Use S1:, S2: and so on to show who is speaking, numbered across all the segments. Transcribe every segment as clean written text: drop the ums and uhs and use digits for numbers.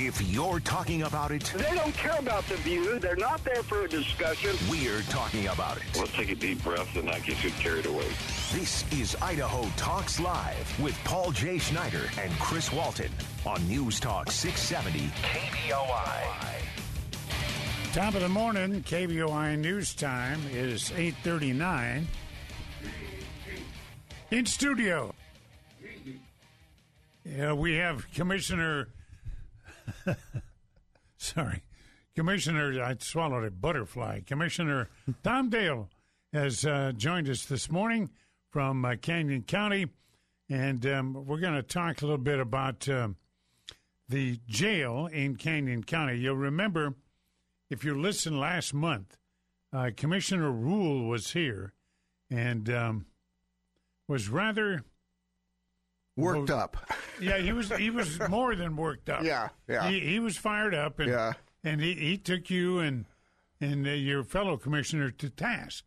S1: If you're talking about it,
S2: they don't care about the view. They're not there for a discussion.
S1: We're talking about it.
S3: Let's take a deep breath and not get too carried away.
S1: This is Idaho Talks Live with Paul J. Schneider and Chris Walton on News Talk 670 KBOI.
S4: Top of the morning, KBOI News Time is 8:39. In studio, we have Commissioner. Commissioner, I swallowed a butterfly. Commissioner Tom Dale has joined us this morning from Canyon County, and we're going to talk a little bit about the jail in Canyon County. You'll remember, if you listened last month, Commissioner Rule was here and was rather
S5: worked up.
S4: Yeah, he was more than worked up.
S5: Yeah.
S4: He was fired up, and he took you and your fellow commissioner to task.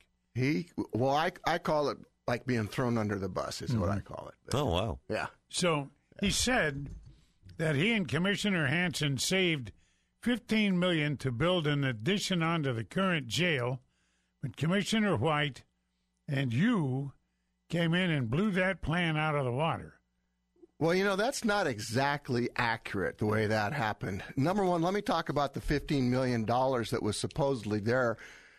S5: I call it like being thrown under the bus is what I call it.
S6: Oh, wow.
S5: Yeah.
S4: So he said that he and Commissioner Hanson saved $15 million to build an addition onto the current jail, but Commissioner White and you came in and blew that plan out of the water.
S5: Well, that's not exactly accurate the way that happened. Number one, let me talk about the $15 million that was supposedly there.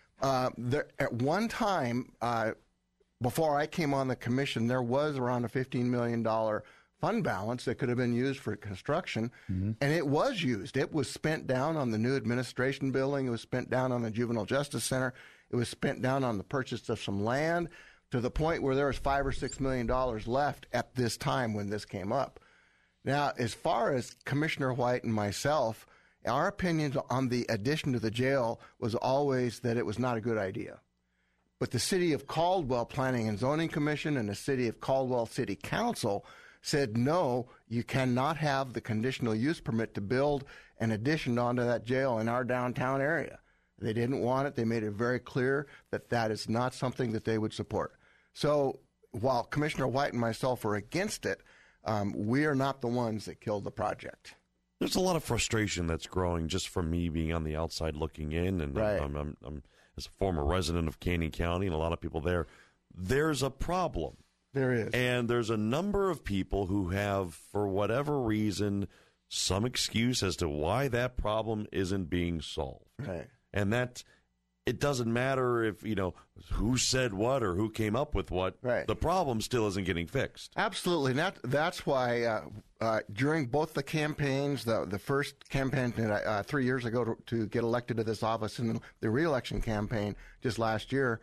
S5: At one time, before I came on the commission, there was around a $15 million fund balance that could have been used for construction, and it was used. It was spent down on the new administration building. It was spent down on the Juvenile Justice Center. It was spent down on the purchase of some land, to the point where there was $5 or $6 million left at this time when this came up. Now, as far as Commissioner White and myself, our opinions on the addition to the jail was always that it was not a good idea. But the City of Caldwell Planning and Zoning Commission and the City of Caldwell City Council said, no, you cannot have the conditional use permit to build an addition onto that jail in our downtown area. They didn't want it. They made it very clear that that is not something that they would support. So while Commissioner White and myself are against it, we are not the ones that killed the project.
S6: There's a lot of frustration that's growing just from me being on the outside looking in, and
S5: right.
S6: I'm as a former resident of Canyon County and a lot of people there. There's a problem.
S5: There is.
S6: And there's a number of people who have, for whatever reason, some excuse as to why that problem isn't being solved.
S5: Right.
S6: And that it doesn't matter if, who said what or who came up with what.
S5: Right.
S6: The problem still isn't getting fixed.
S5: Absolutely. And that's why during both the campaigns, the first campaign 3 years ago to get elected to this office and the re-election campaign just last year,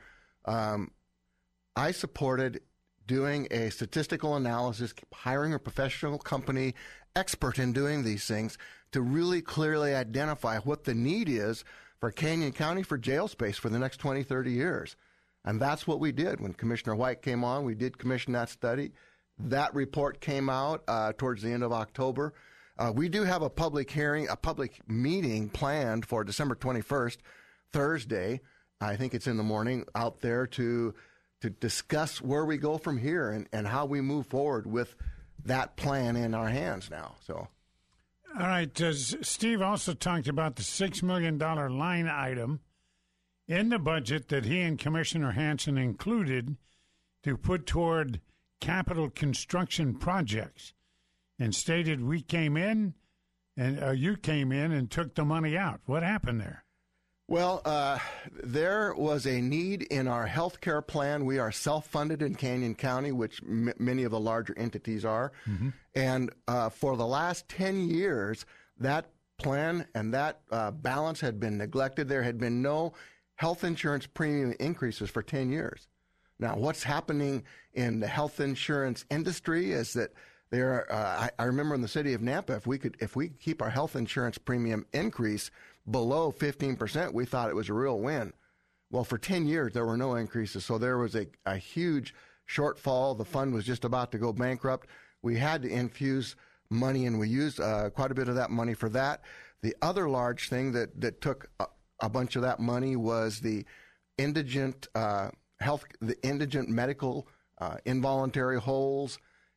S5: I supported doing a statistical analysis, hiring a professional company expert in doing these things to really clearly identify what the need is for Canyon County for jail space for the next 20, 30 years. And that's what we did. When Commissioner White came on, we did commission that study. That report came out towards the end of October. We do have a public hearing, a public meeting planned for December 21st, Thursday. I think it's in the morning, out there to discuss where we go from here and how we move forward with that plan in our hands now. So.
S4: All right. Steve also talked about the $6 million line item in the budget that he and Commissioner Hanson included to put toward capital construction projects, and stated we came in and you came in and took the money out. What happened there?
S5: Well, there was a need in our health care plan. We are self-funded in Canyon County, which many of the larger entities are. Mm-hmm. And for the last 10 years, that plan and that balance had been neglected. There had been no health insurance premium increases for 10 years. Now, what's happening in the health insurance industry is that I remember in the city of Nampa, if we keep our health insurance premium increase below 15%, we thought it was a real win. Well, for 10 years, there were no increases, so there was a huge shortfall. The fund was just about to go bankrupt. We had to infuse money, and we used quite a bit of that money for that. The other large thing that took a bunch of that money was the indigent medical involuntary holes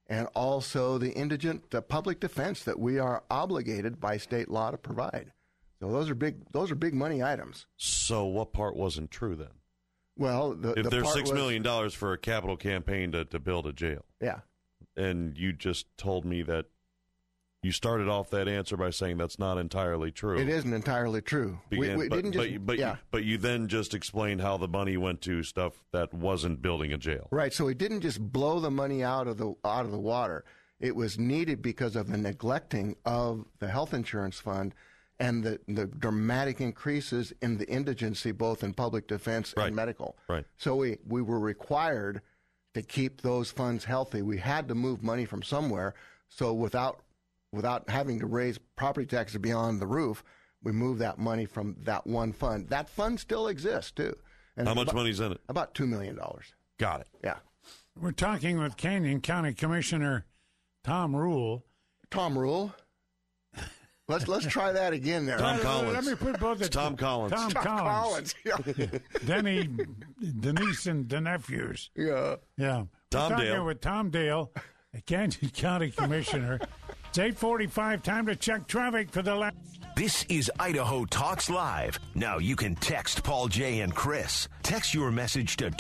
S5: and also the indigent public defense that we are obligated by state law to provide. So those are big money items.
S6: So what part wasn't true then?
S5: Well,
S6: if there's $6 million for a capital campaign to build a jail,
S5: yeah,
S6: and you just told me that you started off that answer by saying that's not entirely true.
S5: It isn't entirely true.
S6: But you then just explained how the money went to stuff that wasn't building a jail.
S5: Right. So we didn't just blow the money out of the water. It was needed because of the neglecting of the health insurance fund and the dramatic increases in the indigency, both in public defense and medical.
S6: Right.
S5: So we were required to keep those funds healthy. We had to move money from somewhere. So without having to raise property taxes beyond the roof, we moved that money from that one fund. That fund still exists, too. And
S6: how much money's in it?
S5: About $2 million.
S6: Got it.
S5: Yeah.
S4: We're talking with Canyon County Commissioner Tom Rule.
S5: Tom Rule? Let's try that again there.
S6: Tom Collins.
S4: Let me put both.
S6: It's Tom Collins.
S4: Tom Collins.
S5: Yeah.
S4: Denise, and the nephews.
S5: Yeah.
S4: Yeah.
S6: Tom
S4: We're
S6: Dale.
S4: talking with Tom Dale, the Canyon County Commissioner. It's 8:45. Time to check traffic for the last.
S1: This is Idaho Talks Live. Now you can text Paul J. and Chris. Text your message to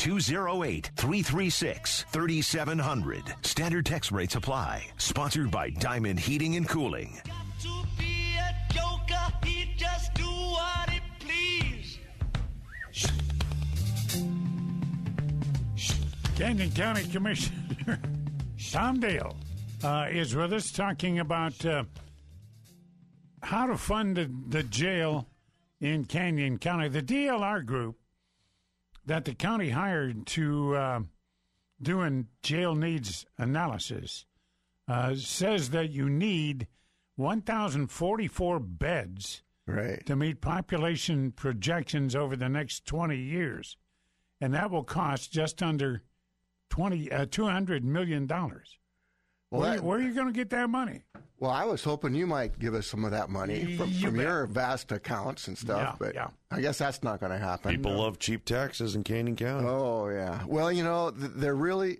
S1: 208-336-3700. Standard text rates apply. Sponsored by Diamond Heating and Cooling.
S7: He just do what he please.
S4: Canyon County Commissioner Tom Dale is with us talking about how to fund the jail in Canyon County. The DLR group that the county hired to doing jail needs analysis says that you need 1,044 beds to meet population projections over the next 20 years. And that will cost just under $200 million. Well, where are you going to get that money?
S5: Well, I was hoping you might give us some of that money from your vast accounts and stuff, but I guess that's not going to happen.
S6: People love cheap taxes in Canyon County.
S5: Oh, yeah. Well, they're really...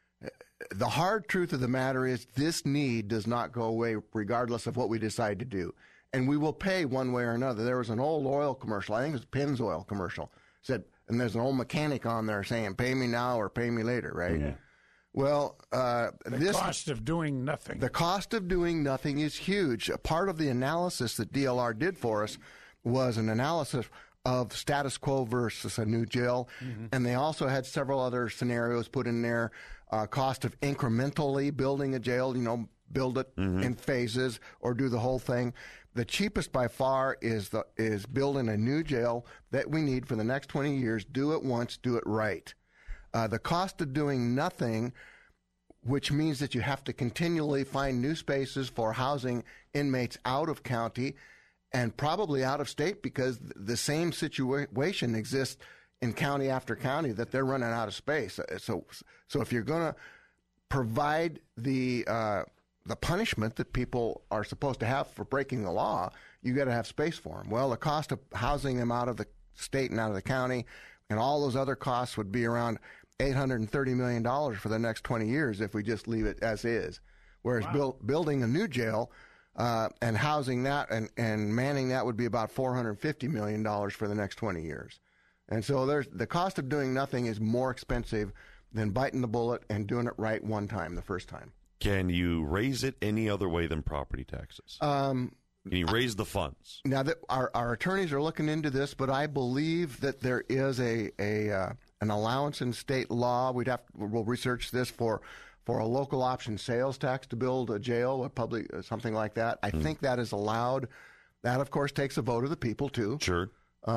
S5: The hard truth of the matter is this need does not go away regardless of what we decide to do. And we will pay one way or another. There was an old oil commercial, I think it was Pennzoil commercial, and there's an old mechanic on there saying, pay me now or pay me later, right? Yeah. Well,
S4: the cost of doing nothing.
S5: The cost of doing nothing is huge. A part of the analysis that DLR did for us was an analysis of status quo versus a new jail. Mm-hmm. And they also had several other scenarios put in there. Cost of incrementally building a jail, build it in phases or do the whole thing. The cheapest by far is building a new jail that we need for the next 20 years. Do it once, do it right. The cost of doing nothing, which means that you have to continually find new spaces for housing inmates out of county and probably out of state because the same situation exists in county after county that they're running out of space. So if you're going to provide the punishment that people are supposed to have for breaking the law, you got to have space for them. Well, the cost of housing them out of the state and out of the county and all those other costs would be around $830 million for the next 20 years if we just leave it as is. Whereas building a new jail and housing that and manning that would be about $450 million for the next 20 years. And so the cost of doing nothing is more expensive than biting the bullet and doing it right one time, the first time.
S6: Can you raise it any other way than property taxes? Can you raise the funds?
S5: Now, our attorneys are looking into this, but I believe that there is an allowance in state law. We'll research this for a local option sales tax to build a jail, a public something like that. I think that is allowed. That, of course, takes a vote of the people too.
S6: Sure.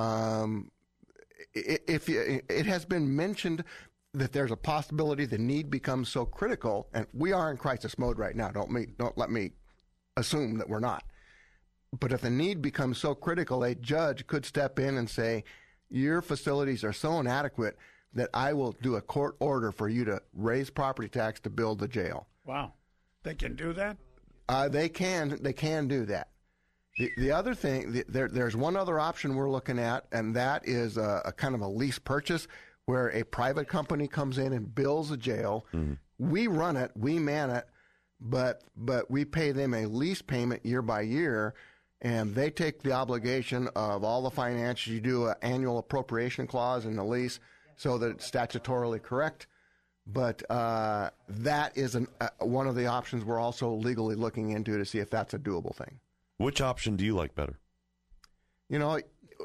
S5: It has been mentioned that there's a possibility the need becomes so critical, and we are in crisis mode right now. Don't let me assume that we're not. But if the need becomes so critical, a judge could step in and say, your facilities are so inadequate that I will do a court order for you to raise property tax to build the jail.
S4: Wow. They can do that?
S5: They can do that. The other thing, there's one other option we're looking at, and that is a kind of a lease purchase where a private company comes in and builds a jail. Mm-hmm. We run it, we man it, but we pay them a lease payment year by year, and they take the obligation of all the financials. You do an annual appropriation clause in the lease so that it's statutorily correct. But that is one of the options we're also legally looking into to see if that's a doable thing.
S6: Which option do you like better?
S5: You know,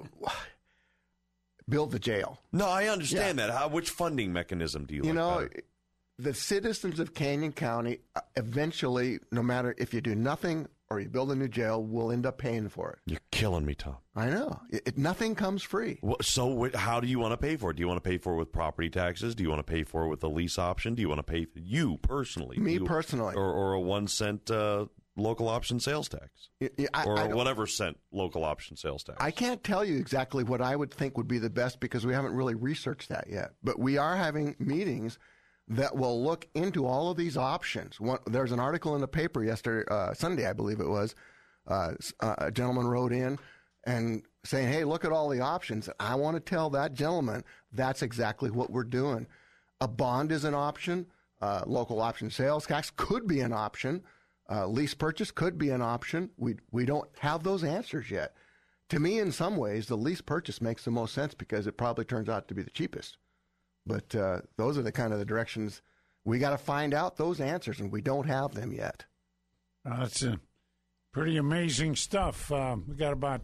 S5: build the jail.
S6: No, I understand that. Which funding mechanism do you like better?
S5: The citizens of Canyon County eventually, no matter if you do nothing or you build a new jail, will end up paying for it.
S6: You're killing me, Tom.
S5: I know. Nothing comes free.
S6: So how do you want to pay for it? Do you want to pay for it with property taxes? Do you want to pay for it with a lease option? Do you want to pay for you personally?
S5: Me personally.
S6: Or a 1 cent local option sales tax? Or whatever cent local option sales tax?
S5: I can't tell you exactly what I would think would be the best because we haven't really researched that yet. But we are having meetings that will look into all of these options. There's an article in the paper yesterday, Sunday, I believe it was. A gentleman wrote in and saying, hey, look at all the options. I want to tell that gentleman that's exactly what we're doing. A bond is an option. Local option sales tax could be an option. Lease purchase could be an option. We don't have those answers yet. To me, in some ways, the lease purchase makes the most sense because it probably turns out to be the cheapest. But those are the kind of the directions we got to find out those answers, and we don't have them yet.
S4: That's pretty amazing stuff. We got about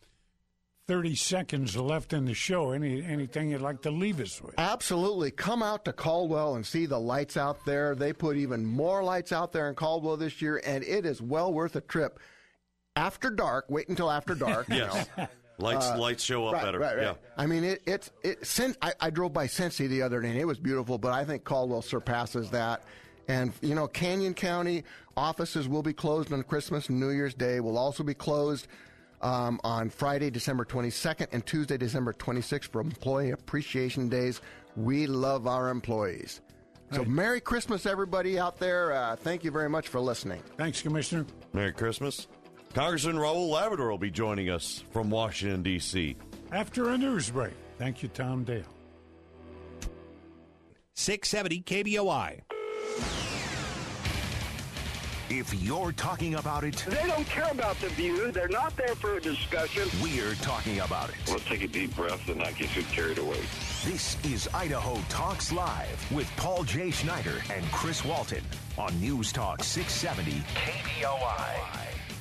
S4: 30 seconds left in the show. Anything you'd like to leave us with?
S5: Absolutely. Come out to Caldwell and see the lights out there. They put even more lights out there in Caldwell this year, and it is well worth a trip. After dark, wait until after dark.
S6: Yes. Lights show up better.
S5: Right.
S6: Yeah.
S5: I mean, I drove by Cincy the other day, and it was beautiful, but I think Caldwell surpasses that. And, Canyon County offices will be closed on Christmas and New Year's Day. Will also be closed on Friday, December 22nd, and Tuesday, December 26th for Employee Appreciation Days. We love our employees. So Merry Christmas, everybody out there. Thank you very much for listening.
S4: Thanks, Commissioner.
S6: Merry Christmas. Congressman Raul Labrador will be joining us from Washington, D.C.
S4: after a news break. Thank you, Tom Dale.
S8: 670 KBOI.
S1: If you're talking about it,
S2: They don't care about the view. They're not there for a discussion.
S1: we're talking about it.
S3: Let's take a deep breath and not get too carried away.
S1: This is Idaho Talks Live with Paul J. Schneider and Chris Walton on News Talk 670 KBOI.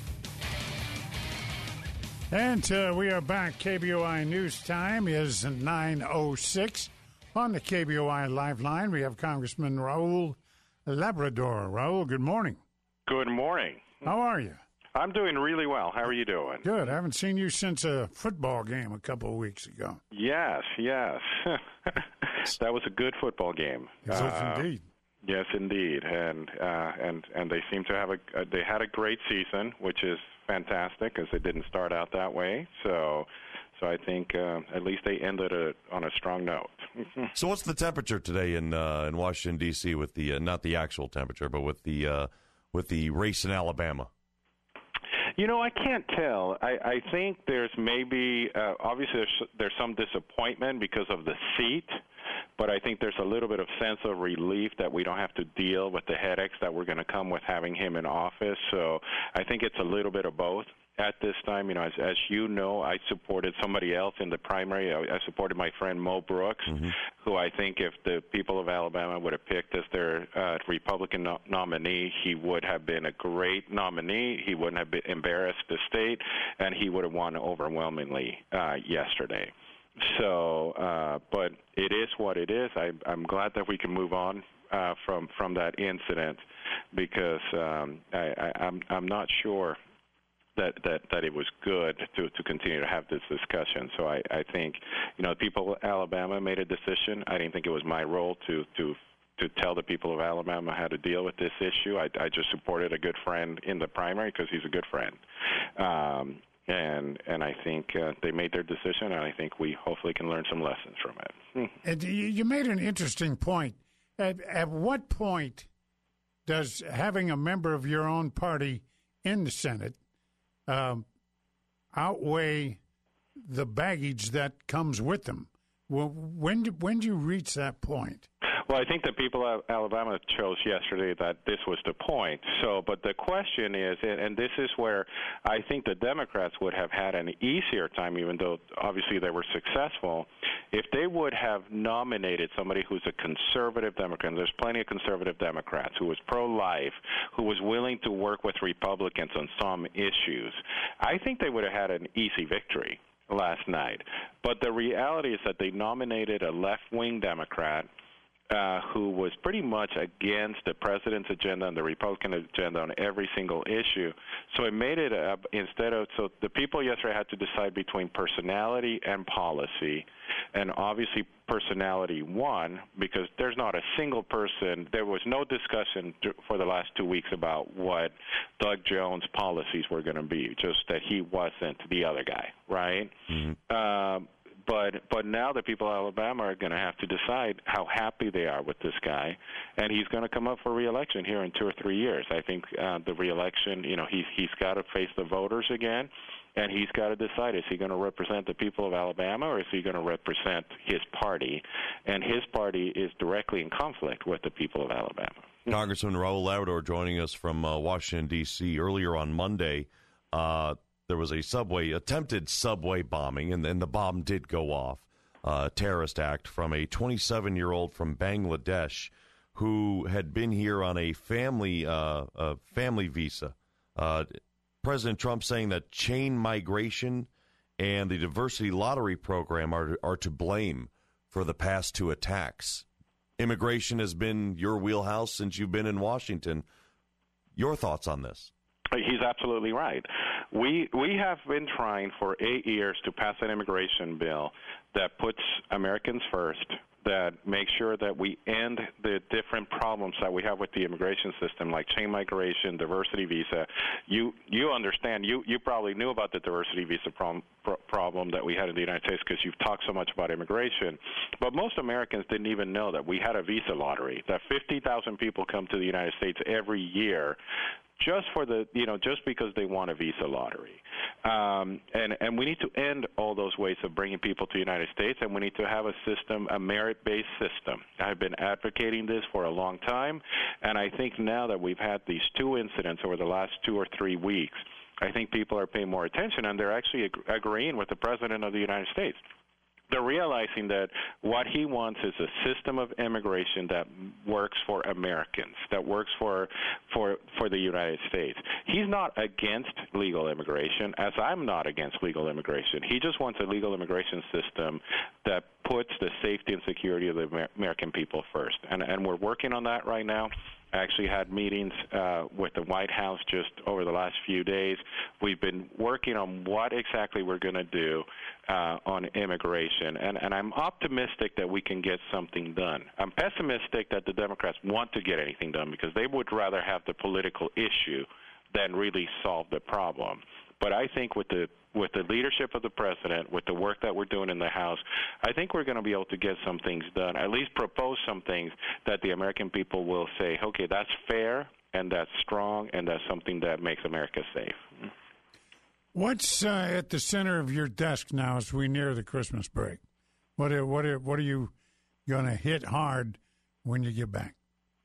S4: And we are back. KBOI News Time is 9:06. On the KBOI Live Line, we have Congressman Raul Labrador. Raul, good morning.
S9: Good morning.
S4: How are you?
S9: I'm doing really well. How are you doing?
S4: Good. I haven't seen you since a football game a couple of weeks ago.
S9: Yes. That was a good football game.
S4: Yes, indeed.
S9: Yes, indeed. And they seem to have they had a great season, which is fantastic because it didn't start out that way. So I think at least they ended it on a strong note.
S6: So what's the temperature today in Washington, D.C. with the not the actual temperature, but with the race in Alabama?
S9: I can't tell. I think there's maybe obviously there's some disappointment because of the seat, but I think there's a little bit of sense of relief that we don't have to deal with the headaches that we're going to come with having him in office. So I think it's a little bit of both. At this time, as you know, I supported somebody else in the primary. I supported my friend Mo Brooks, who I think if the people of Alabama would have picked as their Republican nominee, he would have been a great nominee. He wouldn't have embarrassed the state, and he would have won overwhelmingly yesterday. So, but it is what it is. I'm glad that we can move on from that incident because I'm not sure that it was good to continue to have this discussion. So I think, people of Alabama made a decision. I didn't think it was my role to tell the people of Alabama how to deal with this issue. I just supported a good friend in the primary because he's a good friend. And I think they made their decision, and I think we hopefully can learn some lessons from it.
S4: And you made an interesting point. At what point does having a member of your own party in the Senate outweigh the baggage that comes with them? Well, when do you reach that point?
S9: Well, I think the people of Alabama chose yesterday that this was the point. So, but the question is, and this is where I think the Democrats would have had an easier time, even though obviously they were successful, if they would have nominated somebody who's a conservative Democrat. And there's plenty of conservative Democrats who was pro-life, who was willing to work with Republicans on some issues. I think they would have had an easy victory last night. But the reality is that they nominated a left-wing Democrat who was pretty much against the president's agenda and the Republican agenda on every single issue. So it made it so the people yesterday had to decide between personality and policy, and obviously personality won because there's not a single person, there was no discussion for the last 2 weeks about what Doug Jones' policies were going to be, just that he wasn't the other guy, right? Mm-hmm. But now the people of Alabama are going to have to decide how happy they are with this guy, and he's going to come up for re-election here in 2 or 3 years. I think the re-election, he's got to face the voters again, and he's got to decide, is he going to represent the people of Alabama or is he going to represent his party? And his party is directly in conflict with the people of Alabama.
S6: Congressman Raul Labrador joining us from Washington, D.C. Earlier on Monday, there was a attempted subway bombing, and then the bomb did go off, terrorist act from a 27-year-old from Bangladesh who had been here on a family visa. President Trump saying that chain migration and the diversity lottery program are to blame for the past 2 attacks. Immigration has been your wheelhouse since you've been in Washington. Your thoughts on this?
S9: He's absolutely right. We have been trying for 8 years to pass an immigration bill that puts Americans first, that makes sure that we end the different problems that we have with the immigration system, like chain migration, diversity visa. You understand, you probably knew about the diversity visa problem that we had in the United States because you've talked so much about immigration. But most Americans didn't even know that we had a visa lottery, that 50,000 people come to the United States every year just because they want a visa lottery. And we need to end all those ways of bringing people to the United States, and we need to have a system, a merit-based system. I've been advocating this for a long time, and I think now that we've had these 2 incidents over the last 2 or 3 weeks, I think people are paying more attention, and they're actually agreeing with the President of the United States. They're realizing that what he wants is a system of immigration that works for Americans, that works for the United States. He's not against legal immigration, as I'm not against legal immigration. He just wants a legal immigration system that puts the safety and security of the American people first. And we're working on that right now. I actually had meetings with the White House just over the last few days. We've been working on what exactly we're going to do on immigration, and I'm optimistic that we can get something done. I'm pessimistic that the Democrats want to get anything done because they would rather have the political issue than really solve the problem. But I think with the leadership of the president, with the work that we're doing in the House, I think we're going to be able to get some things done, at least propose some things that the American people will say, okay, that's fair and that's strong and that's something that makes America safe.
S4: What's at the center of your desk now as we near the Christmas break? What are you going to hit hard when you get back?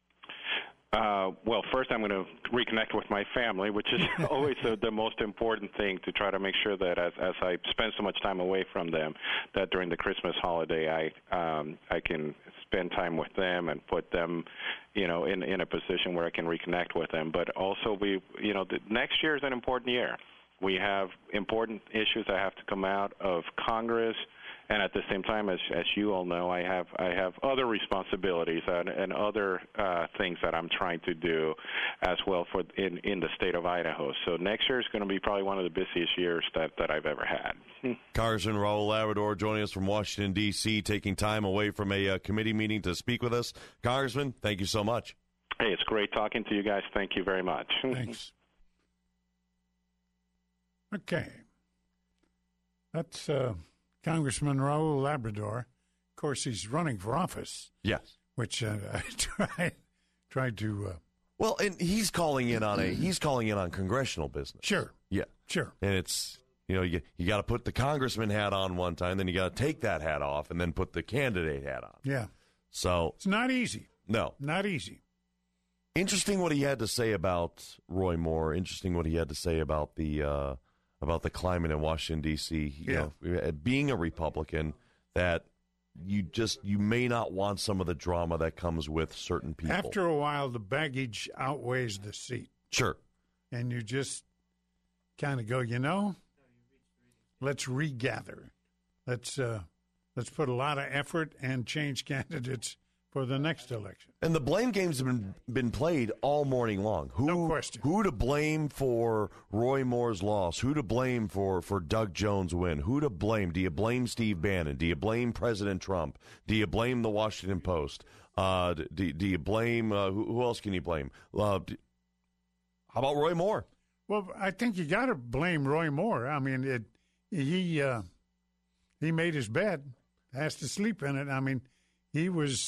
S9: Well, first I'm going to reconnect with my family, which is always the most important thing, to try to make sure that as I spend so much time away from them, that during the Christmas holiday I can spend time with them and put them, in a position where I can reconnect with them. But also the next year is an important year. We have important issues that have to come out of Congress. And at the same time, as you all know, I have other responsibilities and other things that I'm trying to do as well in the state of Idaho. So next year is going to be probably one of the busiest years that I've ever had.
S6: Congressman Raul Labrador joining us from Washington, D.C., taking time away from a committee meeting to speak with us. Congressman, thank you so much.
S9: Hey, it's great talking to you guys. Thank you very much.
S4: Thanks. Okay. That's Congressman Raul Labrador. Of course, he's running for office.
S6: Yes.
S9: which I tried to.
S6: Well, and he's calling in on congressional business.
S4: Sure.
S6: Yeah.
S4: Sure.
S6: And it's, you got to put the congressman hat on one time, then you got to take that hat off and then put the candidate hat on.
S4: Yeah.
S6: So
S4: it's not easy.
S6: No.
S4: Not easy.
S6: Interesting what he had to say about Roy Moore. Interesting what he had to say about the climate in Washington, D.C. You know, being a Republican, that you may not want some of the drama that comes with certain people.
S4: After a while, the baggage outweighs the seat.
S6: Sure.
S4: And you just kind of go, let's regather. Let's put a lot of effort and change candidates for the next election.
S6: And the blame games have been played all morning long.
S4: No question.
S6: Who to blame for Roy Moore's loss? Who to blame for Doug Jones' win? Who to blame? Do you blame Steve Bannon? Do you blame President Trump? Do you blame the Washington Post? Do you blame who else can you blame? How about Roy Moore?
S4: Well, I think you got to blame Roy Moore. I mean, he made his bed, has to sleep in it. I mean, he was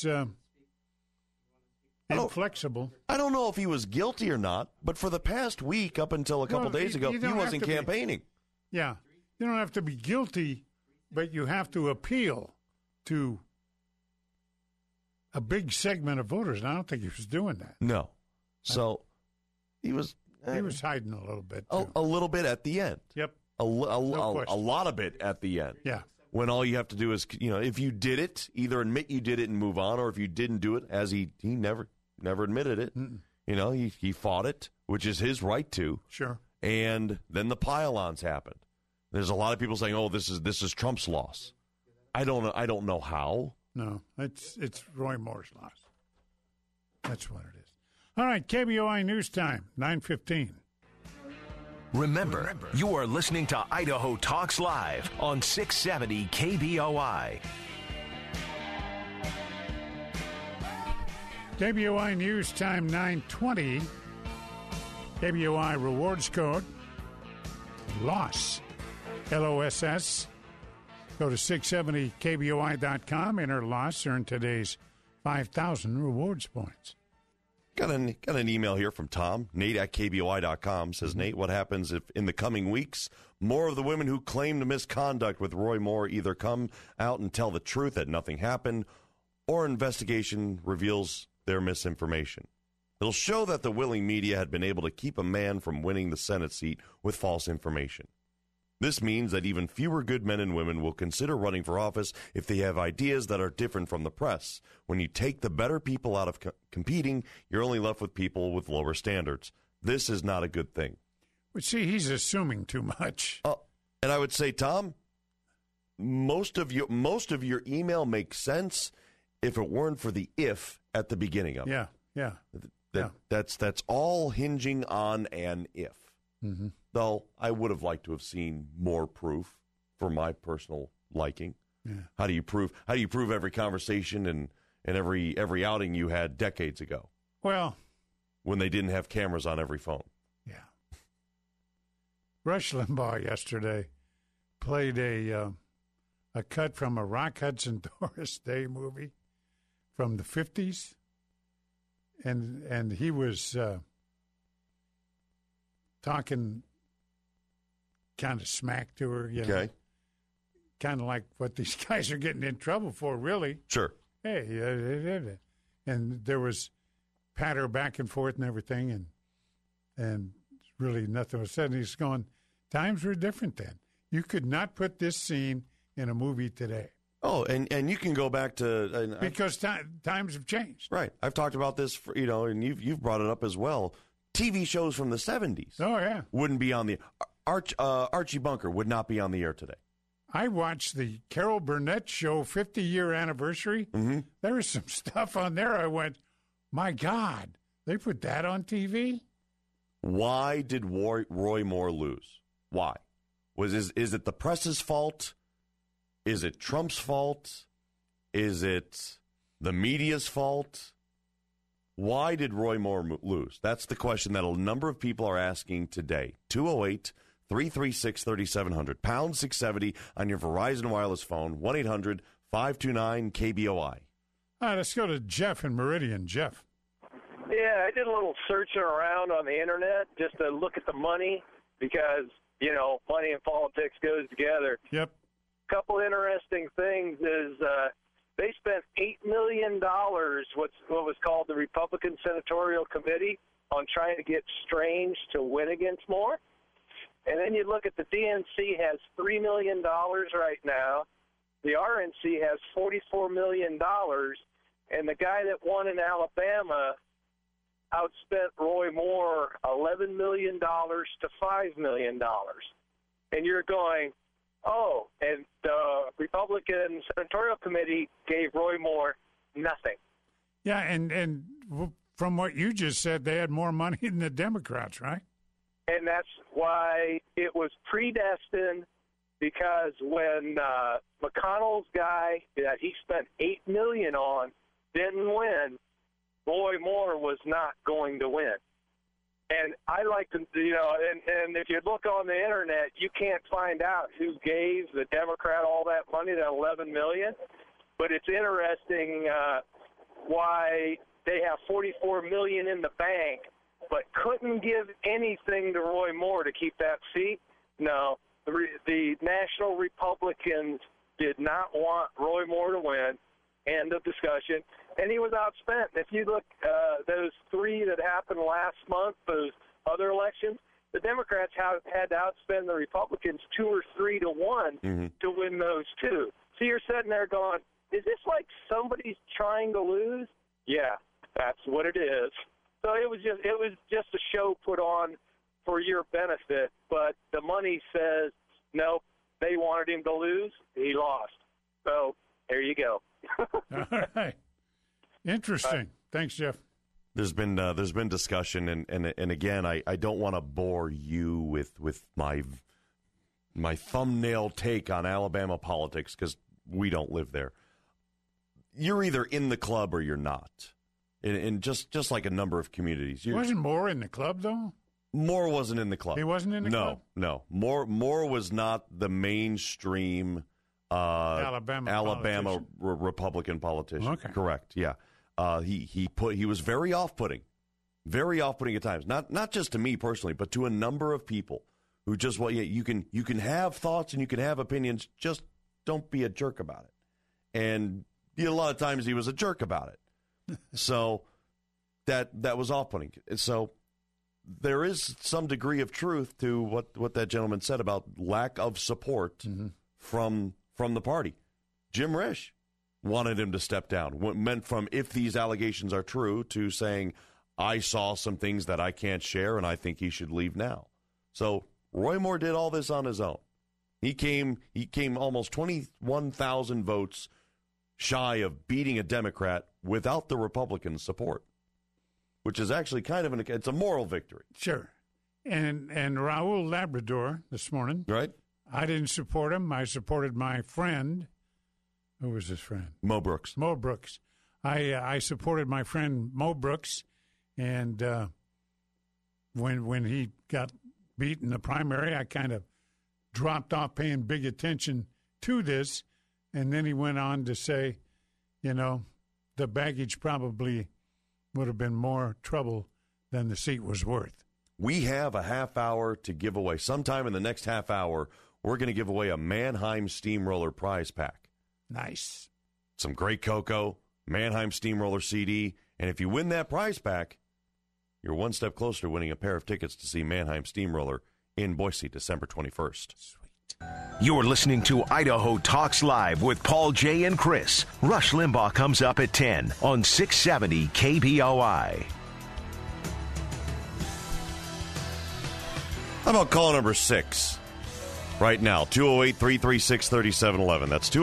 S4: inflexible.
S6: I don't know if he was guilty or not, but for the past week, up until a couple days ago, he wasn't campaigning.
S4: You don't have to be guilty, but you have to appeal to a big segment of voters. And I don't think he was doing that.
S6: No. So he was
S4: hiding a little bit.
S6: A little bit at the end.
S4: Yep.
S6: A lot of it at the end.
S4: Yeah.
S6: When all you have to do is, if you did it, either admit you did it and move on, or if you didn't do it, as he never admitted it. Mm-mm. He fought it, which is his right to.
S4: Sure.
S6: And then the pile-ons happened. There's a lot of people saying, "Oh, this is Trump's loss." I don't know how.
S4: No, it's Roy Moore's loss. That's what it is. All right, KBOI News Time, 9:15.
S1: Remember, you are listening to Idaho Talks Live on 670 KBOI.
S4: KBOI News Time, 9:20. KBOI rewards code, LOSS, LOSS. Go to 670KBOI.com, enter LOSS, earn today's 5,000 rewards points.
S6: Got an email here from Tom. Nate at KBOI.com says, Nate, what happens if in the coming weeks more of the women who claimed misconduct with Roy Moore either come out and tell the truth that nothing happened, or investigation reveals their misinformation? It'll show that the willing media had been able to keep a man from winning the Senate seat with false information. This means that even fewer good men and women will consider running for office if they have ideas that are different from the press. When you take the better people out of competing, you're only left with people with lower standards. This is not a good thing.
S4: But see, he's assuming too much.
S6: And I would say, Tom, most of your email makes sense if it weren't for the if at the beginning of it.
S4: Yeah.
S6: That's all hinging on an if.
S4: Mm-hmm.
S6: Though I would have liked to have seen more proof for my personal liking.
S4: Yeah.
S6: How do you prove every conversation and every outing you had decades ago?
S4: Well,
S6: when they didn't have cameras on every phone.
S4: Yeah. Rush Limbaugh yesterday played a cut from a Rock Hudson Doris Day movie from the 50s, and he was talking kind of smack to her,
S6: okay.
S4: Kind of like what these guys are getting in trouble for, really.
S6: Sure.
S4: Hey, and there was patter back and forth and everything, and really nothing was said. And he's going, times were different then. You could not put this scene in a movie today.
S6: Oh, and you can go back to
S4: because times have changed.
S6: Right. I've talked about this, and you've brought it up as well. TV shows from the 70s.
S4: Oh yeah,
S6: wouldn't be on the Archie Bunker would not be on the air today.
S4: I watched the Carol Burnett show 50-year anniversary.
S6: Mm-hmm.
S4: There was some stuff on there. I went, my God, they put that on TV?
S6: Why did Roy Moore lose? Why? Is it the press's fault? Is it Trump's fault? Is it the media's fault? Why did Roy Moore lose? That's the question that a number of people are asking today. 208-336-3700, pound 670 on your Verizon Wireless phone, 1-800-529-KBOI.
S4: All right, let's go to Jeff in Meridian. Jeff.
S2: Yeah, I did a little searching around on the internet just to look at the money because, money and politics goes together.
S4: Yep.
S2: Couple interesting things is They spent $8 million, what was called the Republican Senatorial Committee, on trying to get Strange to win against Moore. And then you look at the DNC has $3 million right now. The RNC has $44 million. And the guy that won in Alabama outspent Roy Moore $11 million to $5 million. And you're going, oh, and the Republican Senatorial Committee gave Roy Moore nothing.
S4: Yeah, and from what you just said, they had more money than the Democrats, right?
S2: And that's why it was predestined, because when McConnell's guy that he spent $8 million on didn't win, Roy Moore was not going to win. And I like to, and if you look on the internet, you can't find out who gave the Democrat all that money, that $11 million. But it's interesting why they have $44 million in the bank, but couldn't give anything to Roy Moore to keep that seat. No, the National Republicans did not want Roy Moore to win. End of discussion. And he was outspent. If you look, those three that happened last month, those other elections, the Democrats had to outspend the Republicans 2 or 3 to 1 to win those two. So you're sitting there going, is this like somebody's trying to lose? Yeah, that's what it is. So it was just a show put on for your benefit, but the money says, no, they wanted him to lose. He lost. So there you go.
S4: All right. Interesting. Thanks, Jeff.
S6: There's been discussion, and again, I don't want to bore you with my thumbnail take on Alabama politics, because we don't live there. You're either in the club or you're not. In just like a number of communities.
S4: Wasn't Moore in the club, though?
S6: Moore wasn't in the club.
S4: He wasn't in the club?
S6: No. Moore was not the mainstream Alabama Republican politician. Okay. Correct, yeah. He was very off-putting at times. Not just to me personally, but to a number of people who just, well, yeah, you can have thoughts and you can have opinions, just don't be a jerk about it. And a lot of times he was a jerk about it. So that was off-putting. So there is some degree of truth to what that gentleman said about lack of support from the party. Jim Risch wanted him to step down. What meant from, if these allegations are true, to saying, I saw some things that I can't share and I think he should leave now. So Roy Moore did all this on his own. He came almost 21,000 votes shy of beating a Democrat without the Republican support, which is actually kind of it's a moral victory.
S4: Sure. And Raul Labrador this morning.
S6: Right.
S4: I didn't support him. I supported my friend. Who was his friend?
S6: Mo Brooks.
S4: Mo Brooks. I supported my friend Mo Brooks, and when he got beat in the primary, I kind of dropped off paying big attention to this, and then he went on to say, the baggage probably would have been more trouble than the seat was worth.
S6: We have a half hour to give away. Sometime in the next half hour, we're going to give away a Mannheim Steamroller prize pack.
S4: Nice.
S6: Some great cocoa, Mannheim Steamroller CD, and if you win that prize pack, you're one step closer to winning a pair of tickets to see Mannheim Steamroller in Boise, December 21st.
S4: Sweet.
S1: You're listening to Idaho Talks Live with Paul J. and Chris. Rush Limbaugh comes up at 10 on 670 KBOI.
S6: How about call number 6 right now? 208-336-3711. That's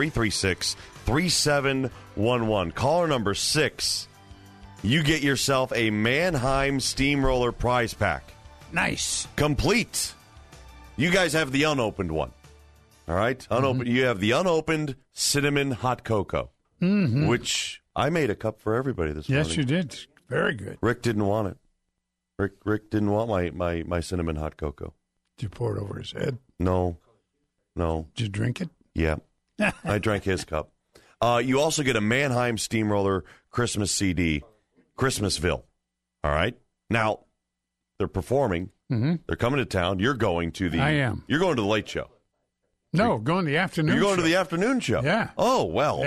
S6: 208-336-3711. Caller number 6. You get yourself a Mannheim Steamroller prize pack.
S4: Nice.
S6: Complete. You guys have the unopened one. All right? Unopened. You have the unopened cinnamon hot cocoa, which I made a cup for everybody this morning.
S4: Yes, you did. Very good.
S6: Rick didn't want it. Rick didn't want my cinnamon hot cocoa.
S4: Did you pour it over his head?
S6: No.
S4: Did you drink it?
S6: Yeah. I drank his cup. You also get a Mannheim Steamroller Christmas CD, Christmasville. All right? Now, they're performing. They're coming to town. You're going to the...
S4: I am.
S6: You're going to the late show.
S4: No, going to the afternoon show.
S6: You're going to the afternoon show?
S4: Yeah.
S6: Oh, well.
S4: Yeah.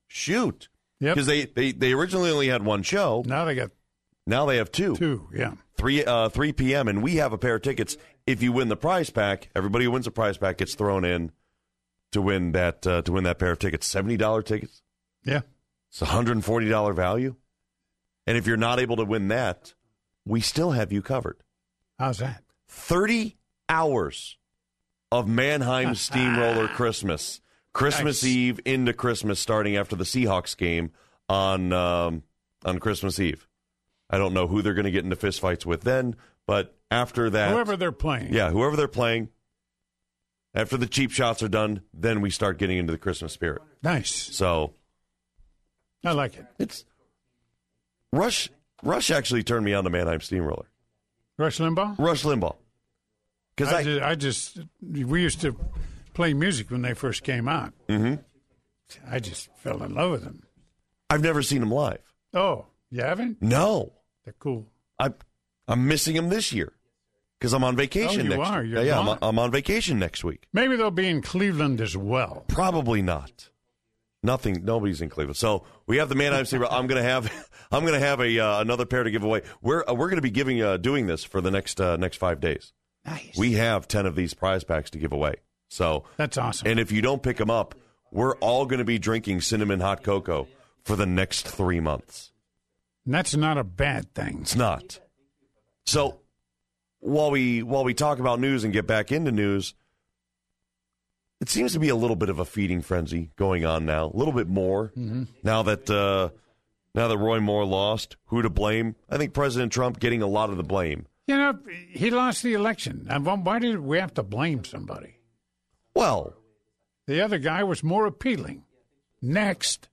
S6: Shoot.
S4: Yep.
S6: Because they originally only had one show.
S4: Now they
S6: have two.
S4: Two, yeah.
S6: 3 p.m. and we have a pair of tickets. If you win the prize pack, everybody who wins the prize pack gets thrown in to win that pair of tickets. $70 tickets.
S4: Yeah.
S6: It's $140 value. And if you're not able to win that, we still have you covered.
S4: How's that?
S6: 30 hours of Mannheim Steamroller Christmas. Christmas
S4: Nice.
S6: Eve into Christmas, starting after the Seahawks game on Christmas Eve. I don't know who they're going to get into fistfights with then, but after that...
S4: Whoever they're playing.
S6: Yeah, whoever they're playing. After the cheap shots are done, then we start getting into the Christmas spirit.
S4: Nice.
S6: So...
S4: I like it.
S6: It's... Rush actually turned me on to Mannheim Steamroller.
S4: Rush Limbaugh?
S6: Rush Limbaugh. Because
S4: we used to play music when they first came out.
S6: Mm-hmm.
S4: I just fell in love with them.
S6: I've never seen them live.
S4: Oh, you haven't?
S6: No.
S4: They're cool.
S6: I'm missing them this year because I'm on vacation.
S4: Oh, you
S6: next
S4: are?
S6: week.
S4: You're gone.
S6: I'm on vacation next week.
S4: Maybe they'll be in Cleveland as well.
S6: Probably not. Nobody's in Cleveland. So we have the Mannheim Steamroller. I'm gonna have another pair to give away. We're gonna be doing this for the next 5 days.
S4: Nice.
S6: We have 10 of these prize packs to give away. So
S4: that's awesome.
S6: And if you don't pick them up, we're all going to be drinking cinnamon hot cocoa for the next 3 months.
S4: And that's not a bad thing.
S6: It's not. So while we talk about news and get back into news, it seems to be a little bit of a feeding frenzy going on now. A little bit more now that Roy Moore lost. Who to blame? I think President Trump getting a lot of the blame.
S4: You know, he lost the election. Why did we have to blame somebody?
S6: Well,
S4: the other guy was more appealing. Next.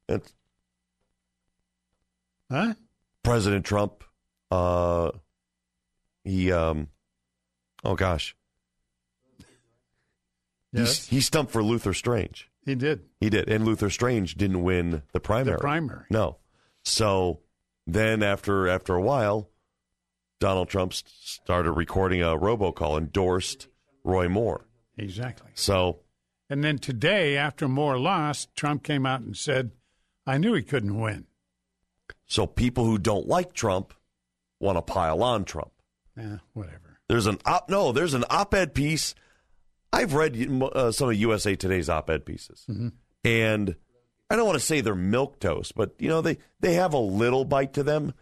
S4: Huh?
S6: President Trump, oh gosh.
S4: Yes.
S6: He stumped for Luther Strange.
S4: He did.
S6: And Luther Strange didn't win the primary. No. So then after a while, Donald Trump started recording a robocall, endorsed Roy Moore.
S4: Exactly.
S6: So.
S4: And then today, after Moore lost, Trump came out and said, I knew he couldn't win.
S6: So people who don't like Trump want to pile on Trump.
S4: Whatever.
S6: There's an op-ed piece. I've read some of USA Today's op-ed pieces.
S4: Mm-hmm.
S6: And I don't want to say they're milquetoast, but they have a little bite to them.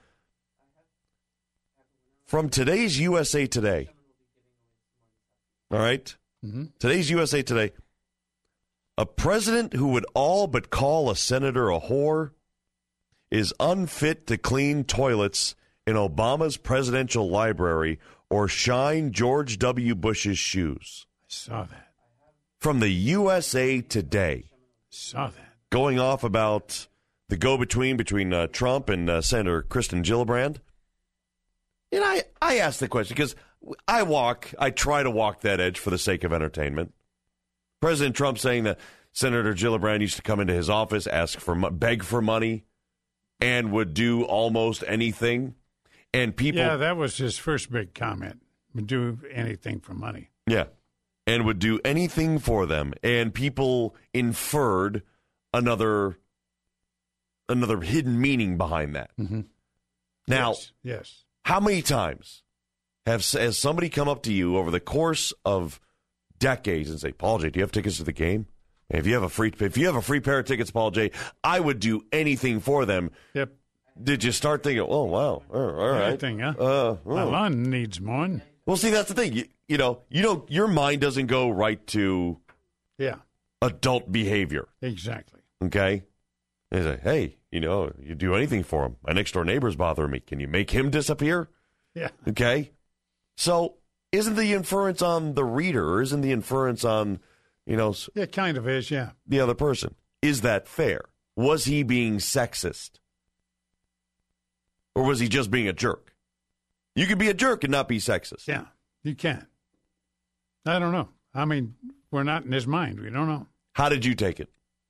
S6: From today's USA Today. All right?
S4: Mm-hmm.
S6: Today's USA Today. A president who would all but call a senator a whore is unfit to clean toilets in Obama's presidential library or shine George W. Bush's shoes.
S4: I saw that.
S6: From the USA Today.
S4: Saw that.
S6: Going off about the go-between between Trump and Senator Kristen Gillibrand. And I asked the question because I try to walk that edge for the sake of entertainment. President Trump saying that Senator Gillibrand used to come into his office, beg for money, and would do almost anything. And people...
S4: Yeah, that was his first big comment. Would do anything for money.
S6: Yeah. And would do anything for them. And people inferred another hidden meaning behind that.
S4: Mm-hmm.
S6: Now,
S4: yes.
S6: How many times has somebody come up to you over the course of decades and say, Paul J., do you have tickets to the game? If you have a free pair of tickets, Paul J., I would do anything for them.
S4: Yep.
S6: Did you start thinking, oh, wow, all right.
S4: Anything, huh? One needs one.
S6: Well, see, that's the thing. Your mind doesn't go right to adult behavior.
S4: Exactly.
S6: Okay? They say, hey, you do anything for him. My next door neighbor's bothering me. Can you make him disappear?
S4: Yeah.
S6: Okay? So isn't the inference on the reader, or isn't the inference on,
S4: It kind of is, yeah.
S6: the other person? Is that fair? Was he being sexist? Or was he just being a jerk? You can be a jerk and not be sexist.
S4: Yeah, you can. I don't know. I mean, we're not in his mind. We don't know.
S6: How did you take it?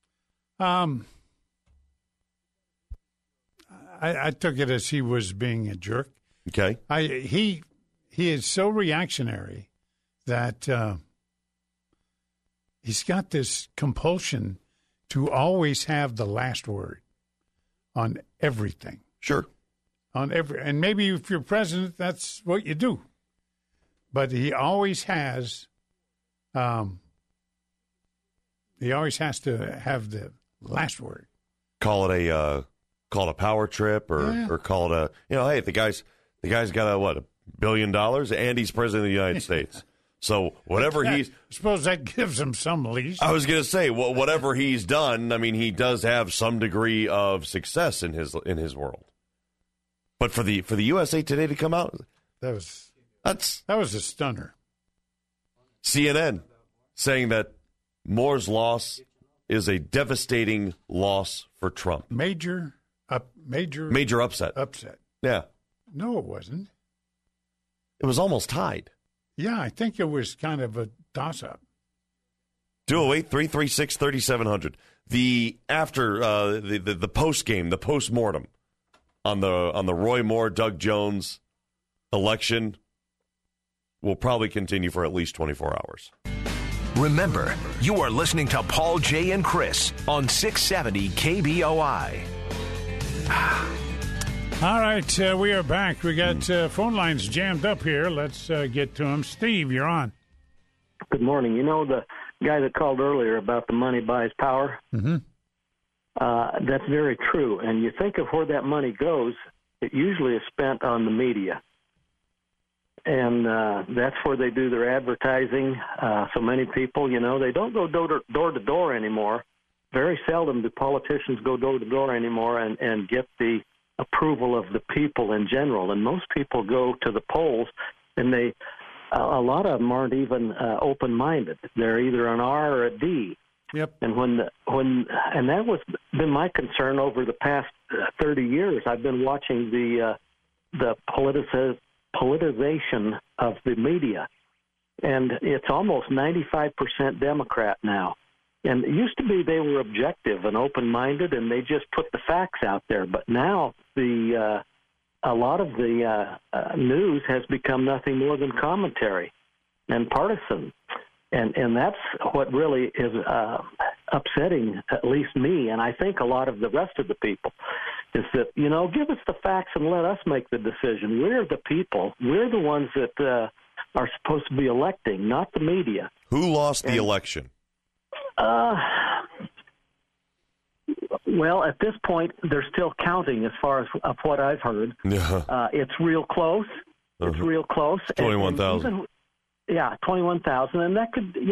S4: I took it as he was being a jerk.
S6: Okay.
S4: He is so reactionary that he's got this compulsion to always have the last word on everything.
S6: Sure.
S4: And maybe if you're president, that's what you do. But he always has, to have the last word.
S6: Call it a power trip, or call it hey, the guy's got $1 billion, and he's president of the United States. So whatever
S4: I suppose that gives him some leash.
S6: I was going to say, whatever he's done, I mean, he does have some degree of success in his world. But for the USA Today to come out,
S4: that was a stunner.
S6: CNN saying that Moore's loss is a devastating loss for Trump.
S4: Major
S6: upset.
S4: Upset.
S6: Yeah.
S4: No, it wasn't.
S6: It was almost tied.
S4: Yeah, I think it was kind of a toss-up.
S6: 208-336-3700. The post game, the post-mortem on the Roy Moore, Doug Jones election will probably continue for at least 24 hours.
S1: Remember, you are listening to Paul, Jay, and Chris on 670 KBOI.
S4: All right, we are back. We got phone lines jammed up here. Let's get to them. Steve, you're on.
S10: Good morning. You know the guy that called earlier about the money buys power?
S4: Mm-hmm.
S10: That's very true. And you think of where that money goes, it usually is spent on the media. And that's where they do their advertising. So many people, they don't go door to door anymore. Very seldom do politicians go door to door anymore and get the approval of the people in general. And most people go to the polls, and a lot of them aren't even open-minded. They're either an R or a D.
S4: Yep.
S10: And and that was been my concern over the past 30 years. I've been watching the politicization of the media, and it's almost 95% Democrat now. And it used to be they were objective and open-minded, and they just put the facts out there. But now a lot of the news has become nothing more than commentary and partisan. And that's what really is upsetting, at least me, and I think a lot of the rest of the people, is that, give us the facts and let us make the decision. We're the people. We're the ones that are supposed to be electing, not the media.
S6: Who lost the election?
S10: Well, at this point, they're still counting as far as of what I've heard.
S6: Yeah.
S10: It's real close. It's real close.
S6: 21,000.
S10: Yeah, 21,000, and that could,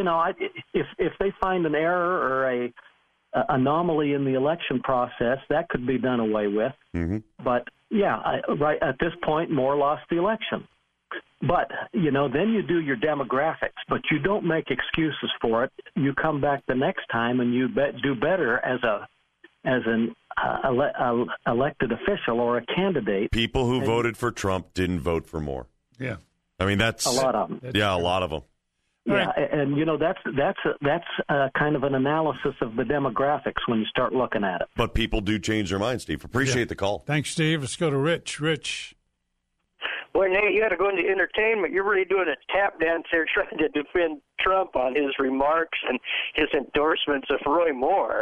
S10: if they find an error or a anomaly in the election process, that could be done away with.
S6: Mm-hmm.
S10: But right at this point, Moore lost the election. But then you do your demographics, but you don't make excuses for it. You come back the next time and you do better as an elected official or a candidate.
S6: People who voted for Trump didn't vote for Moore.
S4: Yeah.
S6: I mean, that's
S10: a lot of them.
S6: A lot of them.
S10: Yeah, right. And that's kind of an analysis of the demographics when you start looking at it.
S6: But people do change their minds, Steve. Appreciate the call.
S4: Thanks, Steve. Let's go to Rich. Rich.
S11: Well, Nate, you got to go into entertainment. You're really doing a tap dance there trying to defend Trump on his remarks and his endorsements of Roy Moore.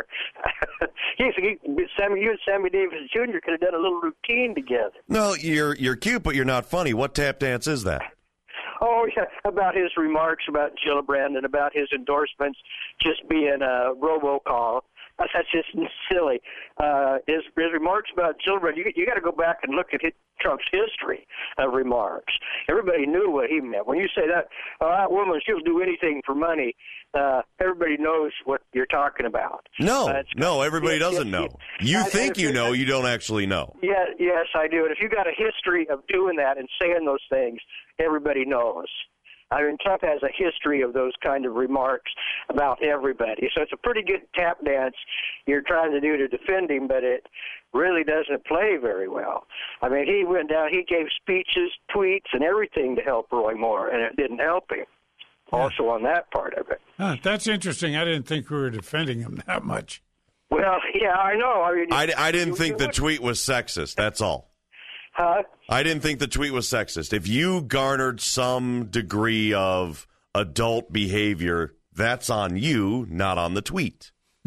S11: You and Sammy Davis Jr. could have done a little routine together.
S6: No, you're cute, but you're not funny. What tap dance is that?
S11: Oh, yeah, about his remarks about Gillibrand and about his endorsements just being a robocall. That's just silly. His remarks about Gillibrand, you got to go back and look at Trump's history of remarks. Everybody knew what he meant. When you say that woman, she'll do anything for money, everybody knows what you're talking about.
S6: No, everybody doesn't know. You think you know, you don't actually know.
S11: Yeah, yes, I do. And if you got a history of doing that and saying those things, everybody knows. I mean, Trump has a history of those kind of remarks about everybody. So it's a pretty good tap dance you're trying to do to defend him, but it really doesn't play very well. I mean, he went down, he gave speeches, tweets, and everything to help Roy Moore, and it didn't help him. Also on that part of it.
S4: That's interesting. I didn't think we were defending him that much.
S11: Well, yeah, I know. I mean,
S6: I didn't think the tweet was sexist. That's all.
S11: Huh?
S6: I didn't think the tweet was sexist. If you garnered some degree of adult behavior, that's on you, not on the tweet.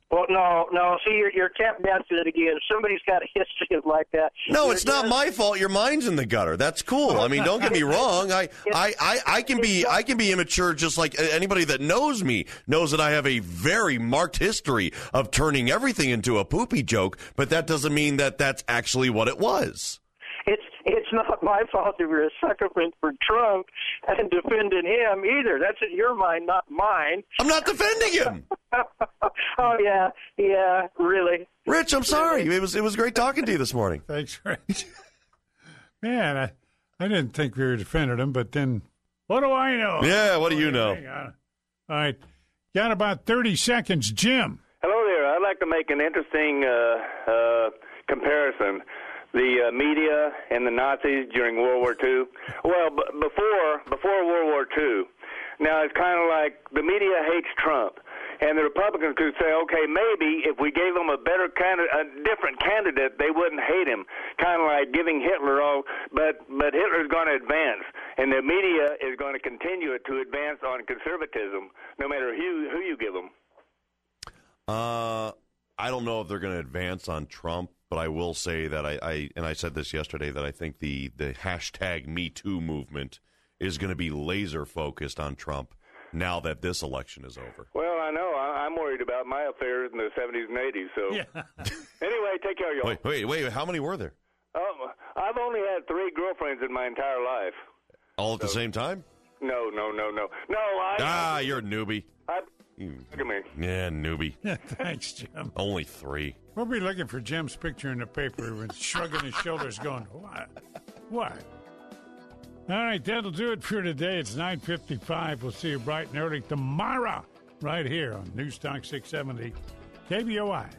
S11: Well, no. See, you're tap dancing it again. If somebody's got a history of like that.
S6: No, it's not my fault. Your mind's in the gutter. That's cool. I mean, don't get me wrong. I can be immature just like anybody that knows me knows that I have a very marked history of turning everything into a poopy joke, but that doesn't mean that that's actually what it was.
S11: It's not my fault if you're a sucker for Trump and defending him either. That's in your mind, not mine.
S6: I'm not defending him.
S11: Oh yeah, really.
S6: Rich, I'm sorry. It was great talking to you this morning.
S4: Thanks, Rich. Man, I didn't think we were defending him, but then what do I know?
S6: Yeah, what do you know?
S4: All right, got about 30 seconds, Jim.
S12: Hello there. I'd like to make an interesting comparison. The media and the Nazis during World War II. Well, before World War II. Now, it's kind of like the media hates Trump, and the Republicans could say, okay, maybe if we gave them a different candidate, they wouldn't hate him. Kind of like giving Hitler all, but Hitler's going to advance, and the media is going to continue to advance on conservatism, no matter who you give them.
S6: I don't know if they're going to advance on Trump. But I will say that I said this yesterday, that I think the hashtag #MeToo movement is going to be laser focused on Trump now that this election is over.
S12: Well, I know. I'm worried about my affairs in the 70s and 80s. So anyway, take care, y'all.
S6: Wait. How many were there?
S12: I've only had 3 girlfriends in my entire life.
S6: All at the same time?
S12: No.
S6: You're a newbie.
S12: Look at me.
S6: Yeah, newbie.
S4: Thanks, Jim.
S6: Only 3.
S4: We'll be looking for Jim's picture in the paper with shrugging his shoulders going, what? All right, that'll do it for today. It's 9:55. We'll see you bright and early tomorrow right here on News Talk 670 KBOI.